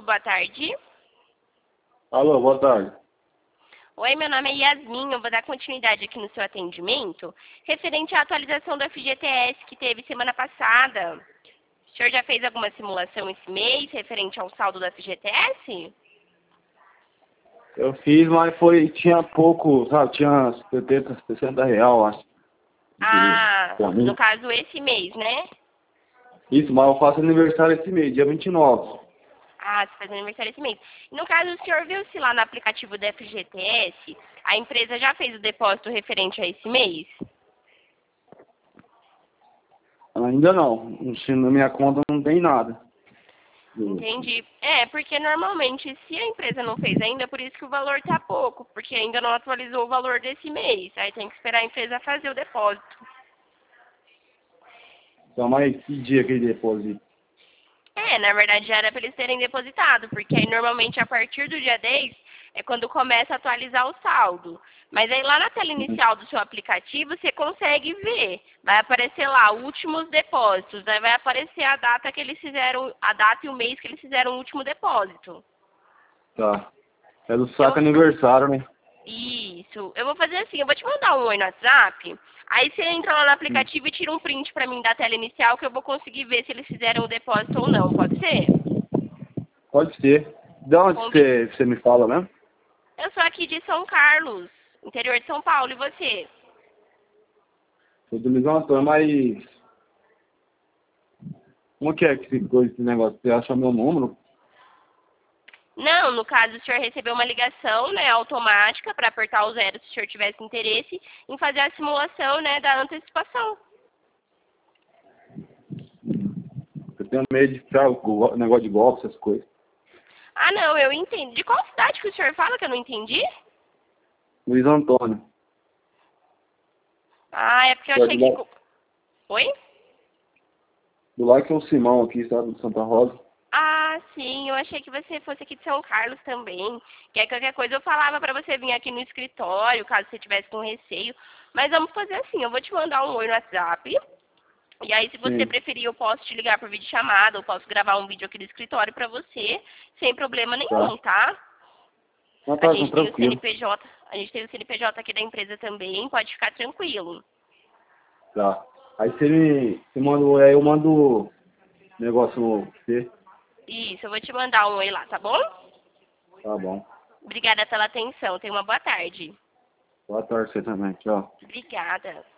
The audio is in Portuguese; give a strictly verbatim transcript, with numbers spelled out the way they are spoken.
boa tarde. Alô, boa tarde. Oi, meu nome é Yasmin, eu vou dar continuidade aqui no seu atendimento, referente à atualização do F G T S que teve semana passada. O senhor já fez alguma simulação esse mês, referente ao saldo do F G T S? Eu fiz, mas foi, tinha pouco, sabe, tinha setenta, sessenta real, acho. Ah, Pra mim. no caso esse mês, né? Isso, mas eu faço aniversário esse mês, dia vinte e nove. Ah, você faz aniversário esse mês. No caso, o senhor viu se lá no aplicativo do F G T S, a empresa já fez o depósito referente a esse mês? Ainda não, na minha conta não tem nada. Entendi. É, porque normalmente, se a empresa não fez ainda, é por isso que o valor tá pouco, porque ainda não atualizou o valor desse mês. Aí tem que esperar a empresa fazer o depósito. Então, mas que dia que ele deposita? É, na verdade já era para eles terem depositado, porque aí normalmente a partir do dia dez é quando começa a atualizar o saldo. Mas aí lá na tela inicial do seu aplicativo você consegue ver. Vai aparecer lá últimos depósitos, aí vai aparecer a data que eles fizeram, a data e o mês que eles fizeram o último depósito. Tá. É do saco Eu, aniversário, né? Isso. Eu vou fazer assim, eu vou te mandar um oi no WhatsApp. Aí você entra lá no Hum. aplicativo e tira um print pra mim da tela inicial que eu vou conseguir ver se eles fizeram o depósito ou não. Pode ser? Pode ser. De onde Combi- você, você me fala mesmo? Eu sou aqui de São Carlos, interior de São Paulo. E você? Sou do Luiz Antônio, mas... Como que é que ficou esse negócio? Você acha meu número? Não, no caso, o senhor recebeu uma ligação, né, automática para apertar o zero se o senhor tivesse interesse em fazer a simulação, né, da antecipação. Eu tenho medo de ficar o negócio de golpe, essas coisas. Ah, não, eu entendi. De qual cidade que o senhor fala que eu não entendi? Luiz Antônio. Ah, é porque eu Só achei de que... lá, co- Oi? do lado que é o Simão aqui, sabe? De Santa Rosa. Ah, sim, eu achei que você fosse aqui de São Carlos também. Que aí qualquer coisa eu falava pra você vir aqui no escritório, caso você tivesse com receio. Mas vamos fazer assim, eu vou te mandar um oi no WhatsApp. E aí, se você Sim. preferir, eu posso te ligar por videochamada, ou posso gravar um vídeo aqui do escritório pra você, sem problema nenhum, Tá. tá? Não, A tá, então gente tem o tranquilo. C N P J, a gente tem o C N P J aqui da empresa também, pode ficar tranquilo. Tá. Aí você me. Você manda. Aí eu mando o negócio novo pra você. Isso, eu vou te mandar um oi lá, tá bom? Tá bom. Obrigada pela atenção, tenha uma boa tarde. Boa tarde pra você também. Tchau. Obrigada.